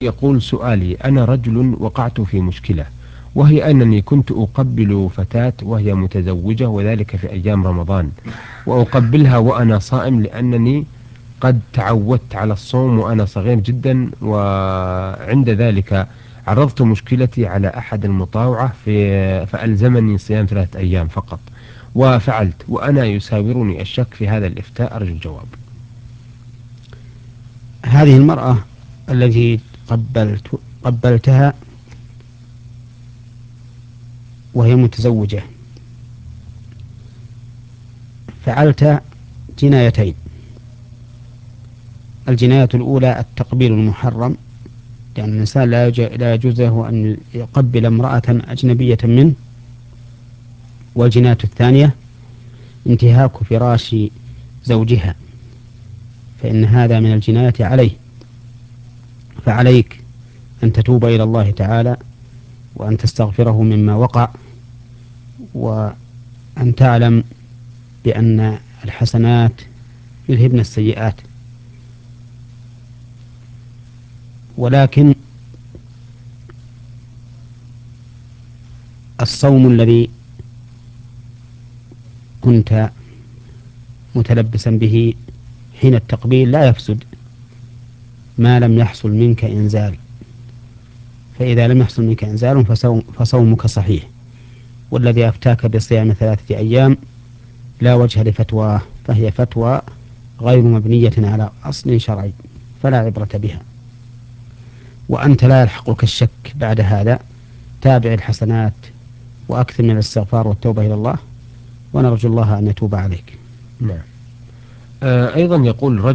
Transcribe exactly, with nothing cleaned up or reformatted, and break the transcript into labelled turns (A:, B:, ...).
A: يقول سؤالي: أنا رجل وقعت في مشكلة، وهي أنني كنت أقبل فتاة وهي متزوجة، وذلك في أيام رمضان، وأقبلها وأنا صائم لأنني قد تعودت على الصوم وأنا صغير جدا. وعند ذلك عرضت مشكلتي على أحد المطاوعة في فألزمني صيام ثلاثة أيام فقط، وفعلت وأنا يساورني الشك في هذا الإفتاء. أرجو الجواب.
B: هذه المرأة التي قبلت قبلتها وهي متزوجة، فعلت جنايتين. الجناية الأولى التقبيل المحرم، لأن الإنسان لا لا يجوز له أن يقبل امرأة أجنبية منه. والجناية الثانية انتهاك فراش زوجها، فإن هذا من الجناية عليه. فعليك أن تتوب إلى الله تعالى، وأن تستغفره مما وقع، وأن تعلم بأن الحسنات يذهبن السيئات. ولكن الصوم الذي كنت متلبسا به حين التقبيل لا يفسد ما لم يحصل منك إنزال. فإذا لم يحصل منك إنزال فصوم فصومك صحيح. والذي أفتاك بصيام ثلاثة أيام لا وجه لفتواه، فهي فتوى غير مبنية على أصل شرعي، فلا عبرة بها. وأنت لا يلحقك الشك بعد هذا. تابع الحسنات وأكثر من الاستغفار والتوبة إلى الله، ونرجو الله أن يتوب عليك.
A: نعم. آه أيضا يقول رجل